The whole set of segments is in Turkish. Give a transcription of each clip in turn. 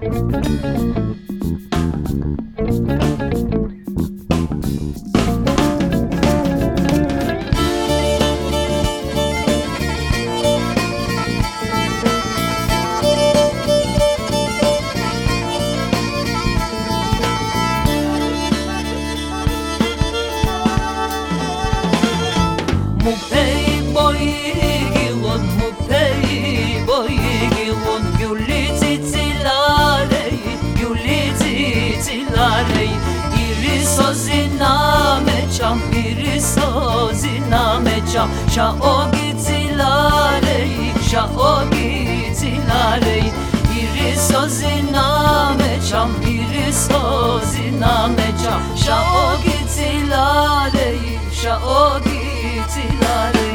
Sha ogizilarei, sha ogizilarei, iriso zinamecham, iriso zinamecham, sha ogizilarei, sha ogizilarei.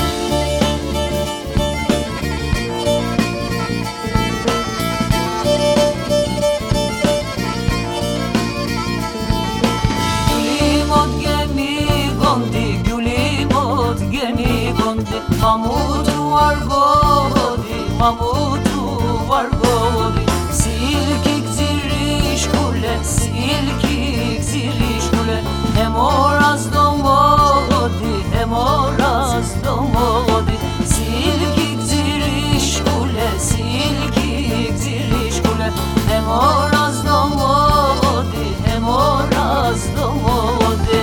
Mamutu var godi, mamutu var godi. Silkik ziriş kule, silkik ziriş kule. Hem oraz domodi, hem oraz domodi. Silkik ziriş kule, silkik ziriş kule. Hem oraz domodi, hem oraz domodi.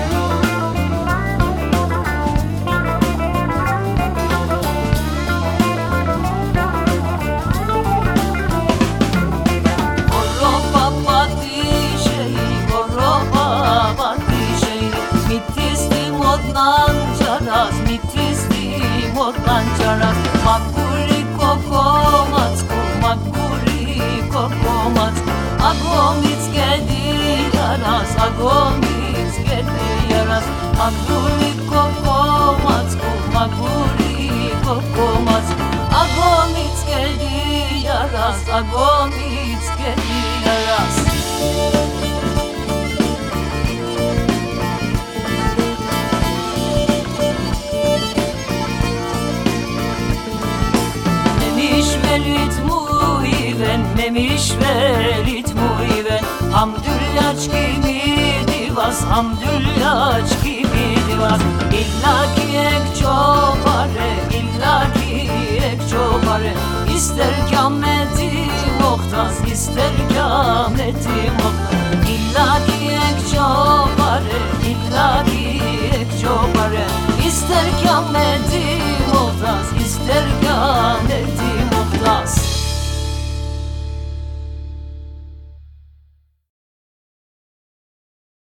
Lancaras, makuri kokomatsko, makuri kokomatsko. Agomitz gedi yaras, agomitz gedi yaras. Makuri kokomatsko, makuri kokomatsko. Agomitz gedi yaras, agomitz gedi yaras. Memiş verit muiven, hamdüllaç gibi divas, hamdüllaç gibi divas. İllaki ek çopare, illaki ek çopare. İster kâmeti muhtas, ister kâmeti muhtas. İllaki ek çopare, illaki ek çopare. İster kâmeti muhtas, ister kâmeti muhtas.